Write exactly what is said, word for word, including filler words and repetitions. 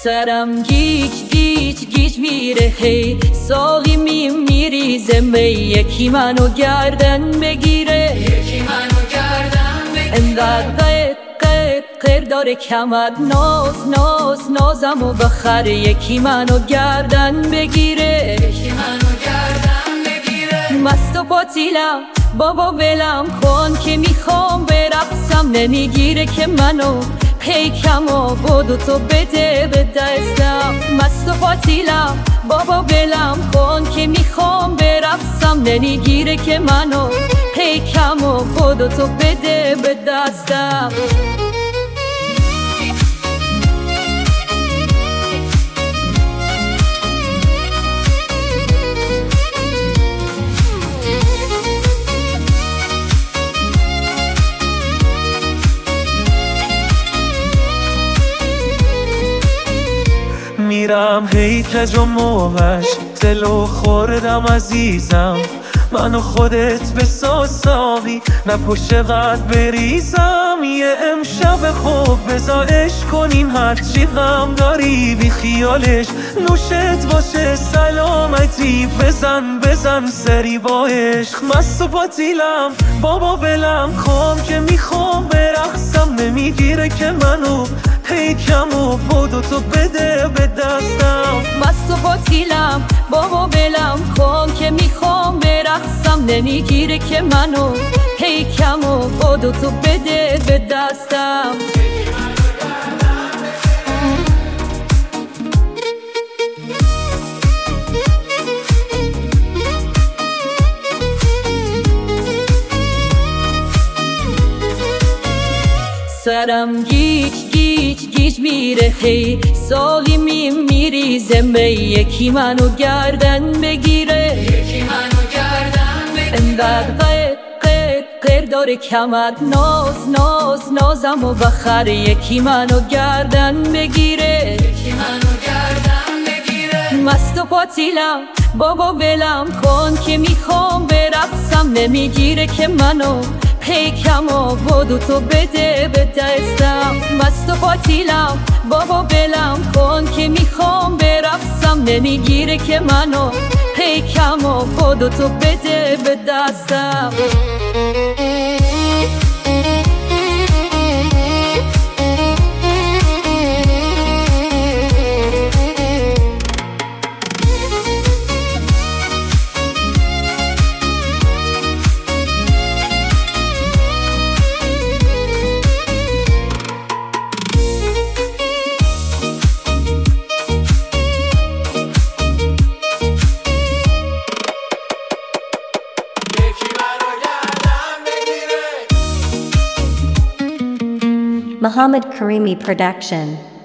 سرم گیج گیج گیج میره هی، ساقی می میریزه می، یکی منو گردن بگیره، یکی منو گردن بگیره. انقدر قیر قیر قیر داره کمر، ناز ناز نازم و بخره، یکی منو گردن بگیره، یکی منو گردن بگیره. مست و پاتیلم بابا ولم کن که میخوام برقصم، نمیگیره که منو پیکم و بودو تو بده به دستم. مست و پاتیلم بابا ولم کن که میخوام برقصم، نمیگیره که منو پیکم و بودو تو بده به دستم. میرم هی کج و موهش، دلو خوردم عزیزم، منو خودت بساز ساقی، نه پشت قد بریزم. یه امشب خوب بزا عشق کنیم، هرچی غم داری بی خیالش، نوشت باشه سلامتی، بزن بزن سری با عشق. مست و پاتیلم بابا ولم کن که میخوام برقصم، نمیگیره که منو پیکم و بودو تو بده به دستم. مست و پاتیلم بابا ولم کن که میخوام برقصم، نمیگیره که منو پیکم و بودو تو بده به دستم. سرم گیج گیج گیج میره هی، ساقی می میریزه می، یکی منو گردن بگیره، یکی منو گردن بگیره. انقدر قیر قیر قیر داره کمر، ناز ناز نازم و بخره، یکی منو گردن بگیره، یکی منو گردن بگیره. مست و پاتیلم بابا ولم کن که میخوام برقصم، نمیگیره که منو پیکم و بودو تو بده به دستم. مست و پاتیلم بابا ولم کن که میخوام برقصم، نمیگیره که منو پیکم و بودو تو بده به دستم. Muhammad Karimi Production.